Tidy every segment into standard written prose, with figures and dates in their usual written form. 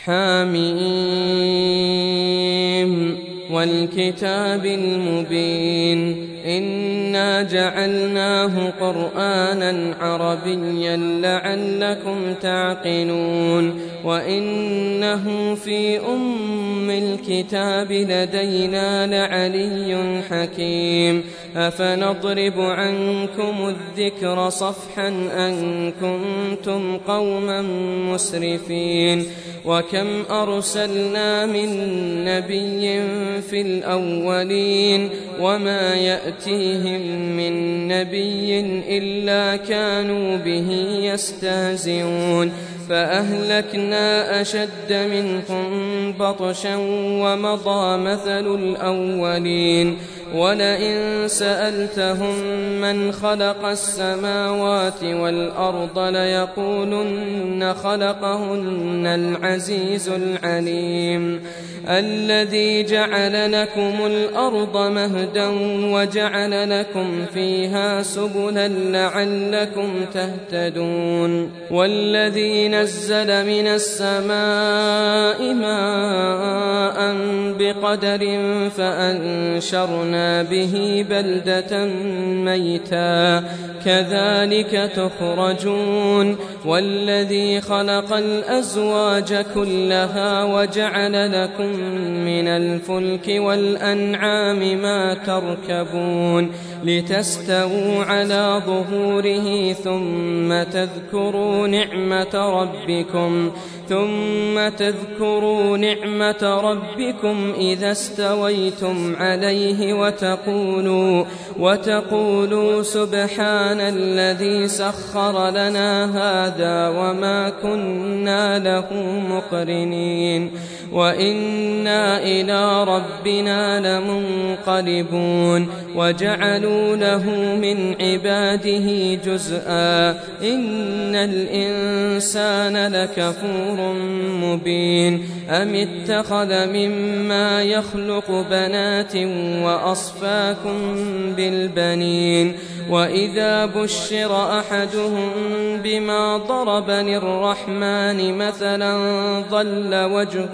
حم والكتاب المبين إنا جعلناه قرآنا عربيا لعلكم تعقلون وإنه في أم الكتاب لدينا لعلي حكيم أفنضرب عنكم الذكر صفحا أن كنتم قوما مسرفين وكم أرسلنا من نبي في الأولين وما يأتيهم من نبي إلا كانوا به يستهزئون فأهلكنا أشد منكم بطشا ومضى مثل الأولين ولئن سألتهم من خلق السماوات والأرض ليقولن خلقهن العزيز العليم الذي جعل لكم الأرض مهدا وجعل لكم فيها سبلا لعلكم تهتدون والذي نزل من السماء ماء بقدر فأنشرنا به بلدة ميتا كذلك تخرجون والذي خلق الأزواج كلها وجعل لكم من الفلك والأنعام ما تركبون لتستووا على ظهوره ثم تذكروا نعمة ربكم إذا استويتم عليه وتقولوا سبحان الذي سخر لنا هذا وما كنا له مقرنين وإنا إلى ربنا لمنقلبون وجعلوا له من عباده جزءا إن الإنسان لكفور مبين أم اتخذ مما يخلق بنات وأصفاكم بالبنين وإذا بشر أحدهم بما ضرب للرحمن مثلا ظل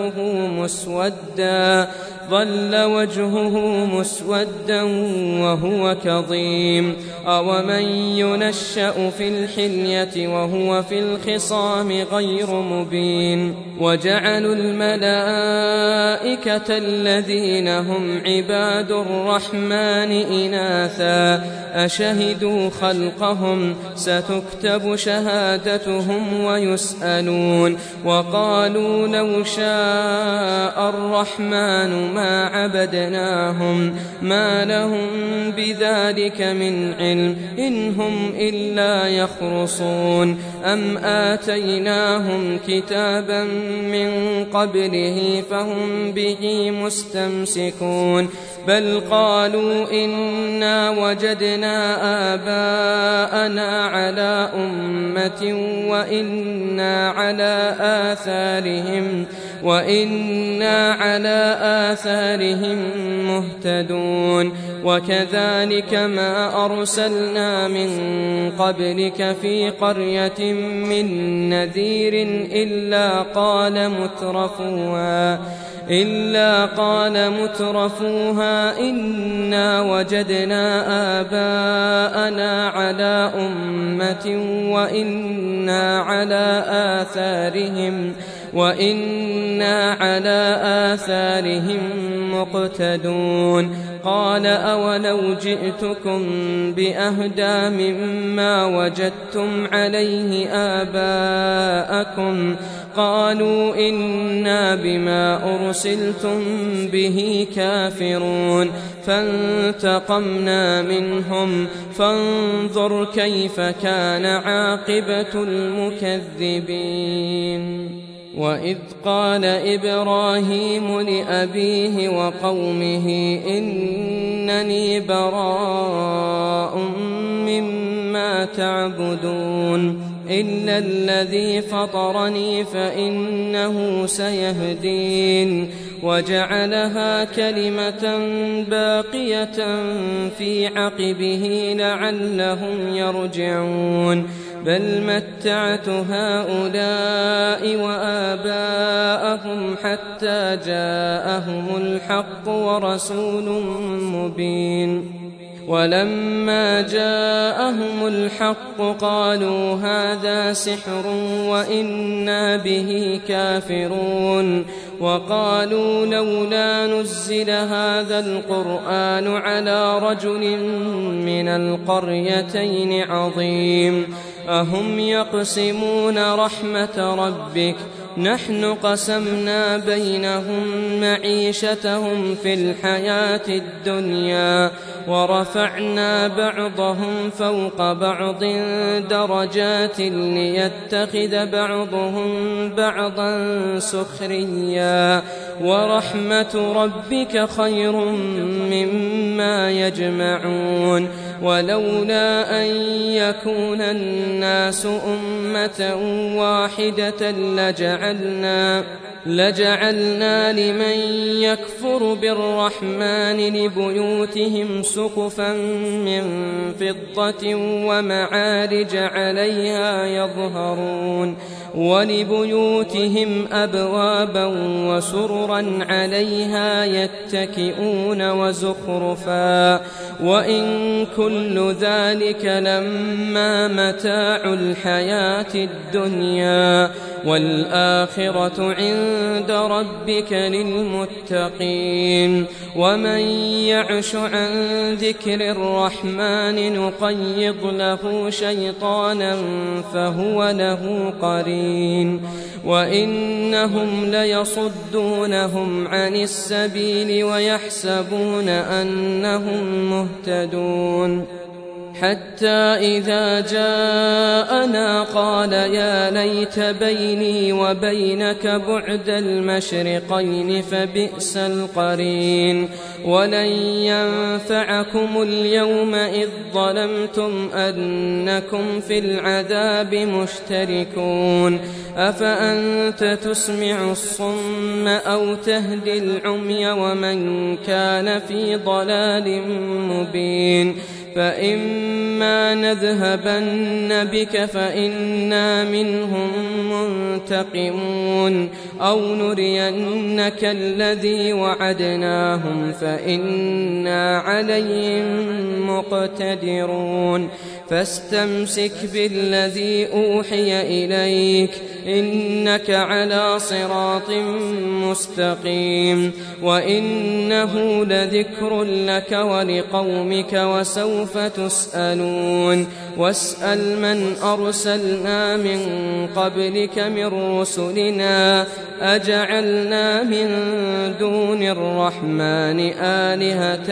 وجهه مسودا وهو كظيم أومن ينشأ في الحلية وهو في الخصام غير مبين وجعلوا الملائكة الذين هم عباد الرحمن إناثا أشهدوا خلقهم ستكتب شهادتهم ويسألون وقالوا لو شاء الرحمن ما عبدناهم ما لهم بذلك من علم إن هم إلا يخرصون أم آتيناهم كتابا من قبله فهم به مستمسكون بل قالوا إنا وجدنا آباءنا على أمة وإنا على آثارهم مهتدون وكذلك ما أرسلنا من قبلك في قرية من نذير إلا قال مترفوها إنا وجدنا آباءنا على أمة وإنا على آثارهم مقتدون قال أولو جئتكم بأهدى مما وجدتم عليه آباءكم قالوا إنا بما أرسلتم به كافرون فانتقمنا منهم فانظر كيف كان عاقبة المكذبين وإذ قال إبراهيم لأبيه وقومه إنني براء مما تعبدون إلا الذي فطرني فإنه سيهدين وجعلها كلمة باقية في عقبه لعلهم يرجعون بل متعت هؤلاء وآباءهم حتى جاءهم الحق ورسول مبين ولما جاءهم الحق قالوا هذا سحر وإنا به كافرون وقالوا لولا نزل هذا القرآن على رجل من القريتين عظيم أهم يقسمون رحمة ربك نحن قسمنا بينهم معيشتهم في الحياة الدنيا ورفعنا بعضهم فوق بعض درجات ليتخذ بعضهم بعضا سخريا ورحمة ربك خير مما يجمعون ولولا أن يكون الناس أمة واحدة لجعلنا لمن يكفر بالرحمن لبيوتهم سقفا من فضة ومعارج عليها يظهرون ولبيوتهم أبوابا وسررا عليها يتكئون وزخرفا وإن كل ذلك لما متاع الحياة الدنيا والآخرة عند ربك للمتقين ومن يعش عن ذكر الرحمن نقيض له شيطانا فهو له قرين وإنهم ليصدونهم عن السبيل ويحسبون أنهم مهتدون حتى إذا جاءنا قال يا ليت بيني وبينك بعد المشرقين فبئس القرين ولن ينفعكم اليوم إذ ظلمتم أنكم في العذاب مشتركون أفأنت تسمع الصم أو تهدي العمي ومن كان في ضلال مبين فإما نذهبن بك فإنا منهم منتقمون أو نرينك الذي وعدناهم فإنا عليهم مقتدرون فاستمسك بالذي أوحي إليك إنك على صراط مستقيم وإنه لذكر لك ولقومك وسوف تسألون واسأل من أرسلنا من قبلك من رسلنا أجعلنا من دون الرحمن آلهة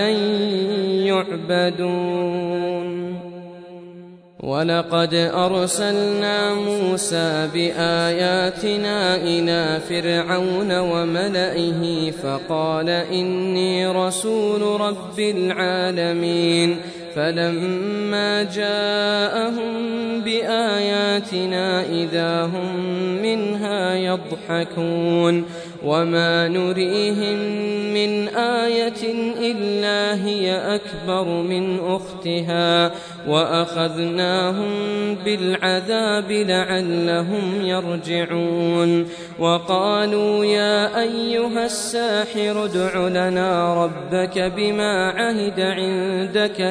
يعبدون ولقد أرسلنا موسى بآياتنا إلى فرعون وملئه فقال إني رسول رب العالمين فلما جاءهم بآياتنا إذا هم منها يضحكون وما نريهم من آية إلا هي أكبر من أختها وأخذناهم بالعذاب لعلهم يرجعون وقالوا يا أيها الساحر ادع لنا ربك بما عهد عندك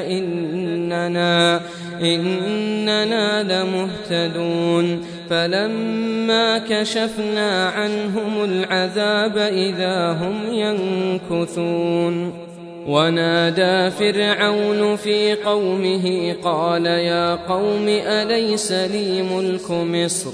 إننا لمهتدون فلما كشفنا عنهم العذاب إذا هم ينكثون ونادى فرعون في قومه قال يا قوم أليس لي ملك مصر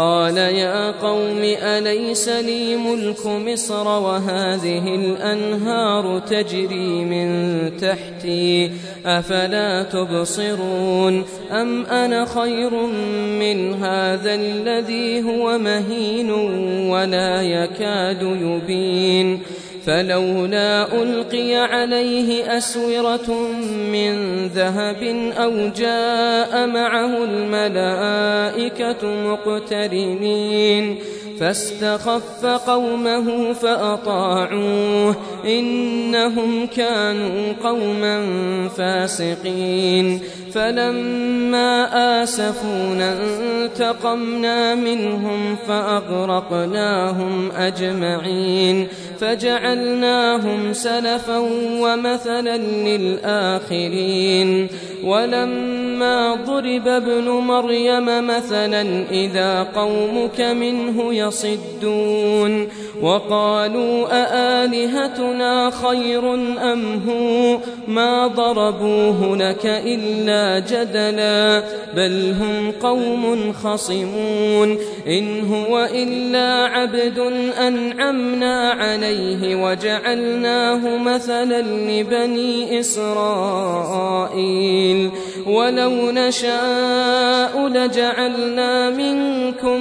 وهذه الأنهار تجري من تحتي أفلا تبصرون أم أنا خير من هذا الذي هو مهين ولا يكاد يبين فلولا ألقي عليه أسورة من ذهب أو جاء معه الملائكة مقترنين فاستخف قومه فأطاعوه إنهم كانوا قوما فاسقين فلما آسفونا انتقمنا منهم فأغرقناهم أجمعين فجعلناهم سلفا ومثلا للآخرين ولما ضرب ابن مريم مثلا إذا قومك منه يصدون وقالوا أآلهتنا خير أم هو ما ضربوه لك إلا جدلا بل هم قوم خصمون إن هو إلا عبد أنعمنا عليه وجعلناه مثلا لبني إسرائيل ولو نشاء لجعلنا منكم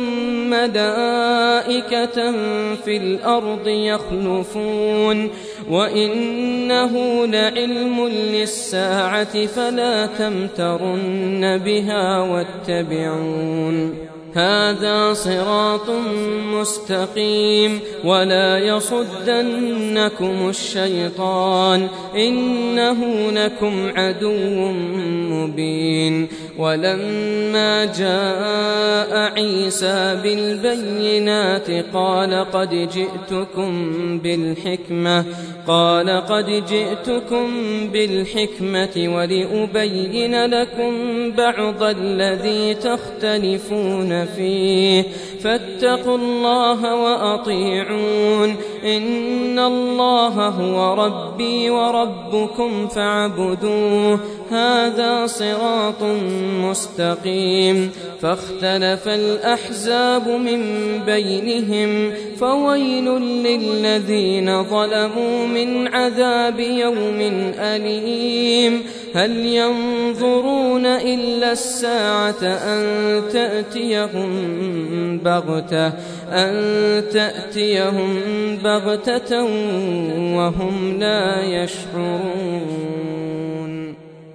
ملائكة في الأرض يخلفون وإنه لعلم للساعة فلا تمترن بها واتبعون هذا صراط مستقيم ولا يصدنكم الشيطان إنه لكم عدو مبين ولما جاء عيسى بالبينات قال قد جئتكم بالحكمة ولأبين لكم بعض الذي تختلفون فيه فاتقوا الله وأطيعون إن الله هو ربي وربكم فاعبدوه هذا صراط مستقيم فاختلف الأحزاب من بينهم فويل للذين ظلموا من عذاب يوم أليم هل ينظرون إلا الساعة أن تأتيهم بغتة وهم لا يشعرون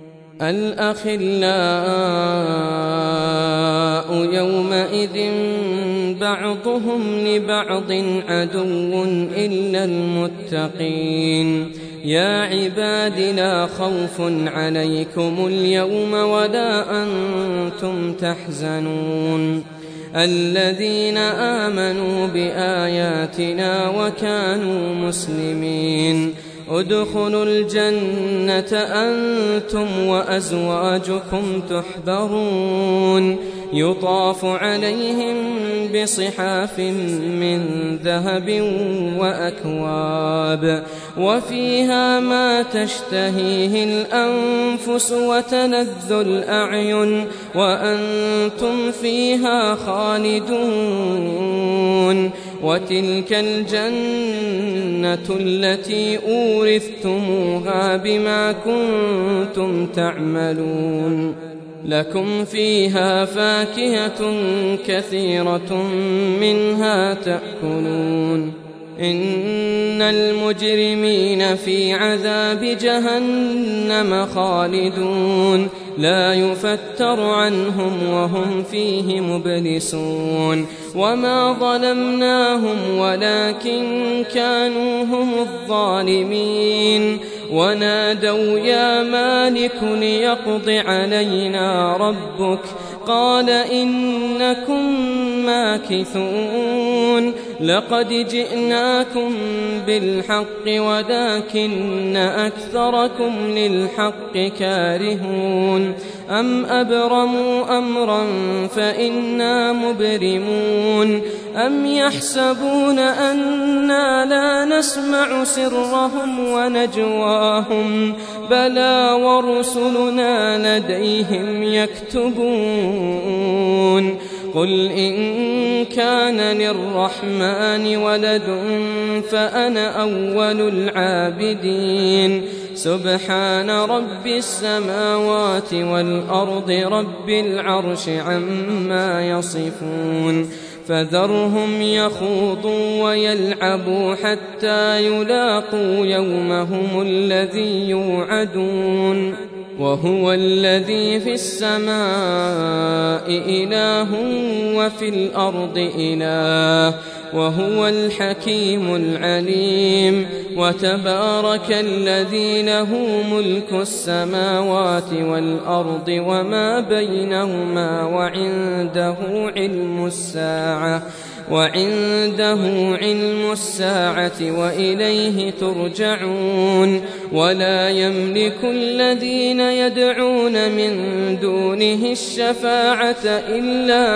الأخلاء يومئذ بعضهم لبعض عدو إلا المتقين يا عباد لا خوف عليكم اليوم ولا أنتم تحزنون الذين آمنوا بآياتنا وكانوا مسلمين ادخلوا الجنة أنتم وأزواجكم تحبرون يطاف عليهم بصحاف من ذهب وأكواب وفيها ما تشتهيه الأنفس وتلذ الأعين وأنتم فيها خالدون وتلك الجنة التي أورثتموها بما كنتم تعملون لكم فيها فاكهة كثيرة منها تأكلون إن المجرمين في عذاب جهنم خالدون لا يفتر عنهم وهم فيه مبلسون وما ظلمناهم ولكن كانوا هم الظالمين ونادوا يا مالك ليقض علينا ربك قال إنكم ماكثون لقد جئناكم بالحق ولكن أكثركم للحق كارهون أم أبرموا أمرا فإنا مبرمون أم يحسبون أنا لا نسمع سرهم ونجواهم بلى ورسلنا لديهم يكتبون قل إن كان للرحمن ولد فأنا أول العابدين سبحان رب السماوات والأرض رب العرش عما يصفون فذرهم يخوضوا ويلعبوا حتى يلاقوا يومهم الذي يوعدون وهو الذي في السماء إله وفي الأرض إله وهو الحكيم العليم. وتبارك الذي له ملك السماوات والأرض وما بينهما وعنده علم الساعة وإليه ترجعون. ولا يملك الذين يدعون من دونه الشفاعة إلا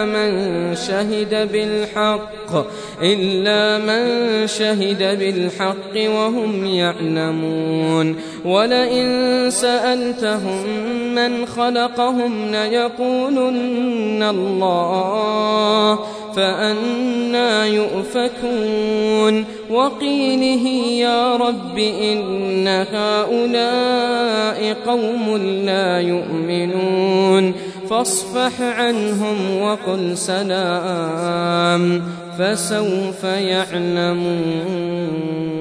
من شهد بالحق وهم يعلمون. ولئن سألتهم من خلقهم ليقولن الله فأنى يؤفكون. وقيله يا رب إن هؤلاء قوم لا يؤمنون فاصفح عنهم وقل سلام فسوف يعلمون.